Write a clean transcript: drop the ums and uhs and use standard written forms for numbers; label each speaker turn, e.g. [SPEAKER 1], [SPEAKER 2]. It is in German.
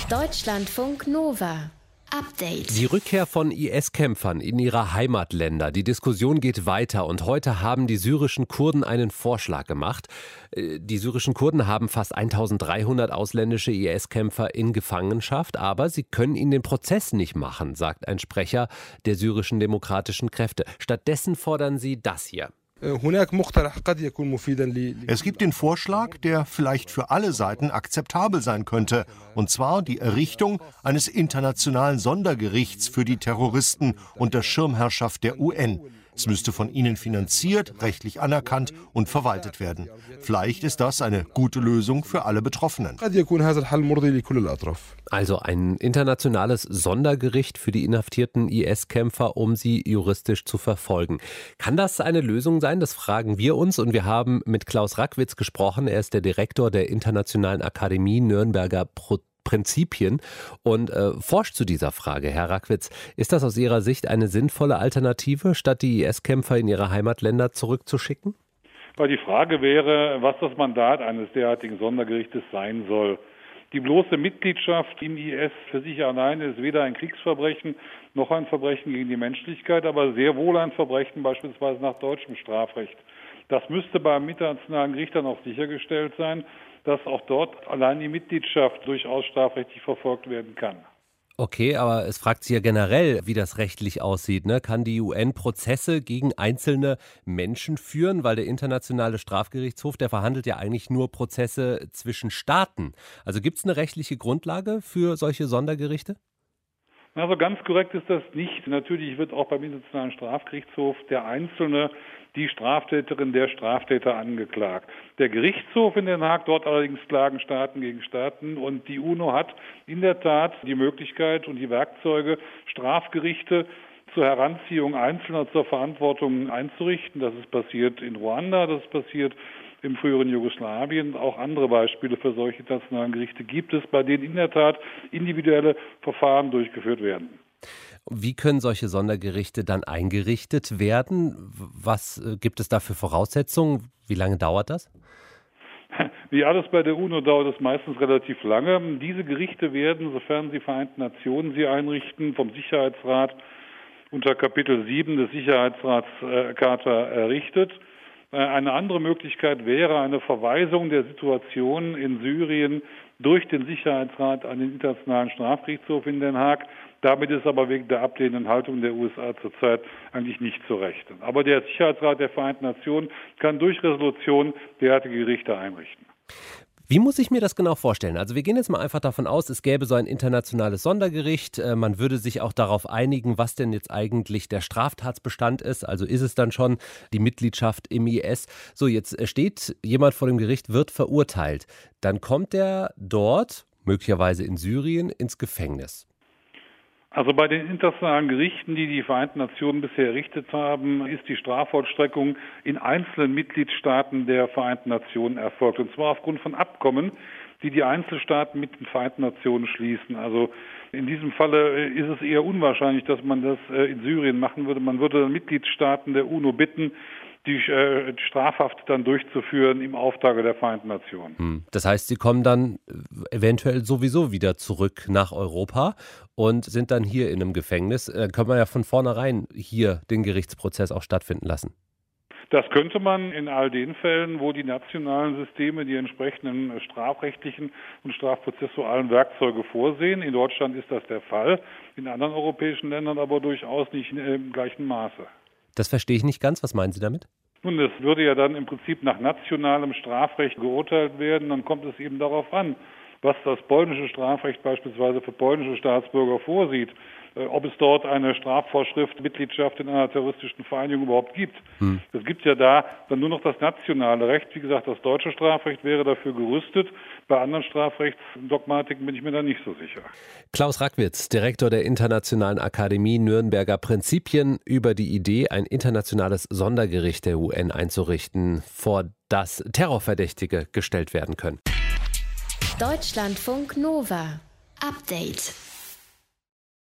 [SPEAKER 1] Deutschlandfunk Nova. Update.
[SPEAKER 2] Die Rückkehr von IS-Kämpfern in ihre Heimatländer. Die Diskussion geht weiter und heute haben die syrischen Kurden einen Vorschlag gemacht. Die syrischen Kurden haben fast 1300 ausländische IS-Kämpfer in Gefangenschaft, aber sie können ihnen den Prozess nicht machen, sagt ein Sprecher der syrischen demokratischen Kräfte. Stattdessen fordern sie das hier.
[SPEAKER 3] Es gibt den Vorschlag, der vielleicht für alle Seiten akzeptabel sein könnte, und zwar die Errichtung eines internationalen Sondergerichts für die Terroristen unter Schirmherrschaft der UN. Es müsste von ihnen finanziert, rechtlich anerkannt und verwaltet werden. Vielleicht ist das eine gute Lösung für alle Betroffenen.
[SPEAKER 2] Also ein internationales Sondergericht für die inhaftierten IS-Kämpfer, um sie juristisch zu verfolgen. Kann das eine Lösung sein? Das fragen wir uns und wir haben mit Klaus Rackwitz gesprochen. Er ist der Direktor der Internationalen Akademie Nürnberger Prinzipien und forscht zu dieser Frage. Herr Rackwitz, ist das aus Ihrer Sicht eine sinnvolle Alternative, statt die IS-Kämpfer in ihre Heimatländer zurückzuschicken?
[SPEAKER 4] Weil die Frage wäre, was das Mandat eines derartigen Sondergerichtes sein soll. Die bloße Mitgliedschaft im IS für sich alleine ist weder ein Kriegsverbrechen noch ein Verbrechen gegen die Menschlichkeit, aber sehr wohl ein Verbrechen beispielsweise nach deutschem Strafrecht. Das müsste beim internationalen Gericht dann auch sichergestellt sein, dass auch dort allein die Mitgliedschaft durchaus strafrechtlich verfolgt werden kann.
[SPEAKER 2] Okay, aber es fragt sich ja generell, wie das rechtlich aussieht, ne? Kann die UN Prozesse gegen einzelne Menschen führen? Weil der Internationale Strafgerichtshof, der verhandelt ja eigentlich nur Prozesse zwischen Staaten. Also gibt es eine rechtliche Grundlage für solche Sondergerichte?
[SPEAKER 4] Also ganz korrekt ist das nicht. Natürlich wird auch beim Internationalen Strafgerichtshof der Einzelne, die Straftäterin, der Straftäter angeklagt. Der Gerichtshof in Den Haag, dort allerdings klagen Staaten gegen Staaten und die UNO hat in der Tat die Möglichkeit und die Werkzeuge, Strafgerichte zur Heranziehung Einzelner zur Verantwortung einzurichten. Das ist passiert in Ruanda, das ist passiert im früheren Jugoslawien. Auch andere Beispiele für solche internationalen Gerichte gibt es, bei denen in der Tat individuelle Verfahren durchgeführt werden.
[SPEAKER 2] Wie können solche Sondergerichte dann eingerichtet werden? Was gibt es da für Voraussetzungen? Wie lange dauert das?
[SPEAKER 4] Wie alles bei der UNO dauert es meistens relativ lange. Diese Gerichte werden, sofern die Vereinten Nationen sie einrichten, vom Sicherheitsrat unter Kapitel 7 des Sicherheitsratscharta errichtet. Eine andere Möglichkeit wäre eine Verweisung der Situation in Syrien durch den Sicherheitsrat an den Internationalen Strafgerichtshof in Den Haag. Damit ist aber wegen der ablehnenden Haltung der USA zurzeit eigentlich nicht zu rechnen. Aber der Sicherheitsrat der Vereinten Nationen kann durch Resolution derartige Gerichte einrichten.
[SPEAKER 2] Wie muss ich mir das genau vorstellen? Also wir gehen jetzt mal einfach davon aus, es gäbe so ein internationales Sondergericht. Man würde sich auch darauf einigen, was denn jetzt eigentlich der Straftatsbestand ist. Also ist es dann schon die Mitgliedschaft im IS? So, jetzt steht jemand vor dem Gericht, wird verurteilt. Dann kommt er dort, möglicherweise in Syrien, ins Gefängnis.
[SPEAKER 4] Also bei den internationalen Gerichten, die die Vereinten Nationen bisher errichtet haben, ist die Strafvollstreckung in einzelnen Mitgliedstaaten der Vereinten Nationen erfolgt. Und zwar aufgrund von Abkommen, die die Einzelstaaten mit den Vereinten Nationen schließen. Also in diesem Falle ist es eher unwahrscheinlich, dass man das in Syrien machen würde. Man würde Mitgliedstaaten der UNO bitten, die Strafhaft dann durchzuführen im Auftrage der Vereinten Nationen.
[SPEAKER 2] Das heißt, sie kommen dann eventuell sowieso wieder zurück nach Europa und sind dann hier in einem Gefängnis. Kann man ja von vornherein hier den Gerichtsprozess auch stattfinden lassen.
[SPEAKER 4] Das könnte man in all den Fällen, wo die nationalen Systeme die entsprechenden strafrechtlichen und strafprozessualen Werkzeuge vorsehen. In Deutschland ist das der Fall, in anderen europäischen Ländern aber durchaus nicht im gleichen Maße.
[SPEAKER 2] Das verstehe ich nicht ganz. Was meinen Sie damit?
[SPEAKER 4] Nun, es würde ja dann im Prinzip nach nationalem Strafrecht geurteilt werden. Dann kommt es eben darauf an, was das polnische Strafrecht beispielsweise für polnische Staatsbürger vorsieht. Ob es dort eine Strafvorschrift, Mitgliedschaft in einer terroristischen Vereinigung überhaupt gibt. Es gibt ja da dann nur noch das nationale Recht. Wie gesagt, das deutsche Strafrecht wäre dafür gerüstet. Bei anderen Strafrechtsdogmatiken bin ich mir da nicht so sicher.
[SPEAKER 2] Klaus Rackwitz, Direktor der Internationalen Akademie Nürnberger Prinzipien, über die Idee, ein internationales Sondergericht der UN einzurichten, vor das Terrorverdächtige gestellt werden können.
[SPEAKER 1] Deutschlandfunk Nova. Update.